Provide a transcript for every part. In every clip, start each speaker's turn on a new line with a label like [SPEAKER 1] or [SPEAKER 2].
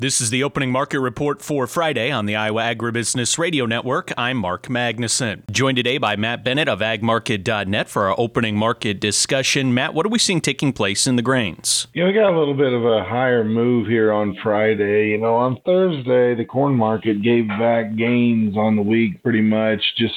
[SPEAKER 1] This is the opening market report for Friday on the Iowa Agribusiness Radio Network. I'm Mark Magnuson. Joined today by Matt Bennett of agmarket.net for our opening market discussion. Matt, what are we seeing taking place in the grains?
[SPEAKER 2] We got a little bit of a higher move here on Friday. On Thursday, the corn market gave back gains on the week pretty much, just,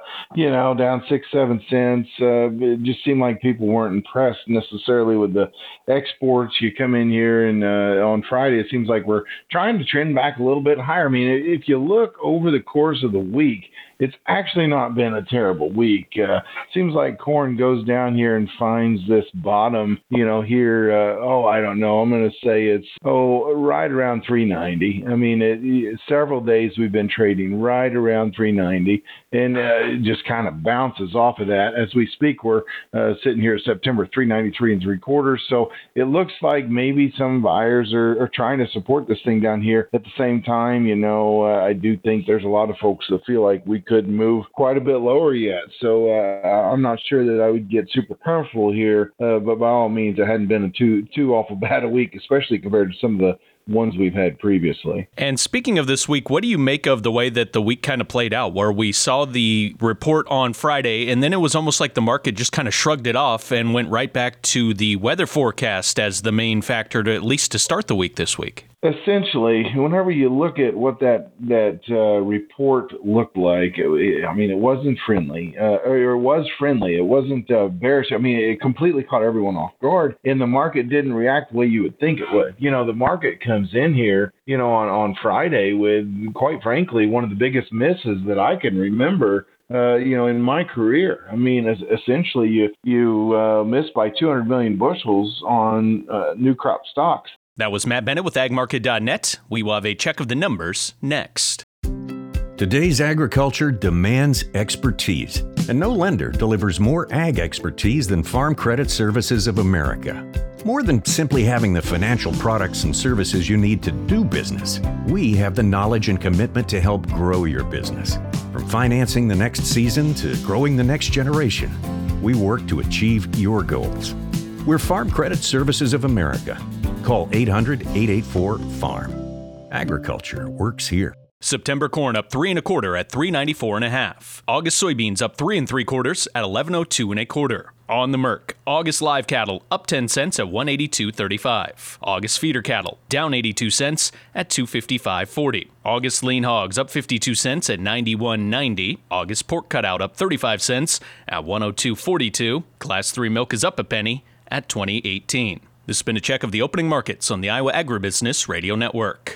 [SPEAKER 2] down 6-7 cents. It just seemed like people weren't impressed necessarily with the exports. You come in here and on Friday, it seems like we're trying to trend back a little bit higher. I mean, if you look over the course of the week, it's actually not been a terrible week. Seems like corn goes down here and finds this bottom, here. I don't know. I'm going to say it's, right around 390. I mean, several days we've been trading right around 390, and it just kind of bounces off of that. As we speak, we're sitting here at September 393 3/4. So it looks like maybe some buyers are trying to support this thing down here. At the same time, I do think there's a lot of folks that feel like we could move quite a bit lower yet. So I'm not sure that I would get super comfortable here, but by all means, it hadn't been too awful bad a week, especially compared to some of the ones we've had previously.
[SPEAKER 1] And speaking of this week, what do you make of the way that the week kind of played out, where we saw the report on Friday, and then it was almost like the market just kind of shrugged it off and went right back to the weather forecast as the main factor, to at least to start the week this week?
[SPEAKER 2] Essentially, whenever you look at what that report looked like, it wasn't friendly, or it was friendly. It wasn't bearish. It completely caught everyone off guard, and the market didn't react the way you would think it would. The market comes in here, on Friday with, quite frankly, one of the biggest misses that I can remember. In my career. Essentially, you missed by 200 million bushels on new crop stocks.
[SPEAKER 1] That was Matt Bennett with agmarket.net. We will have a check of the numbers next.
[SPEAKER 3] Today's agriculture demands expertise, and no lender delivers more ag expertise than Farm Credit Services of America. More than simply having the financial products and services you need to do business, we have the knowledge and commitment to help grow your business. From financing the next season to growing the next generation, we work to achieve your goals. We're Farm Credit Services of America. Call 800-884-FARM. Agriculture works here.
[SPEAKER 1] September corn up 3 1/4 at 394 1/2. August soybeans up 3 3/4 at 1102 1/4. On the Merc, August live cattle up 10 cents at 182.35. August feeder cattle down 82 cents at 255.40. August lean hogs up 52 cents at 91.90. August pork cutout up 35 cents at 102.42. Class 3 milk is up a penny at 20.18. This has been a check of the opening markets on the Iowa Agribusiness Radio Network.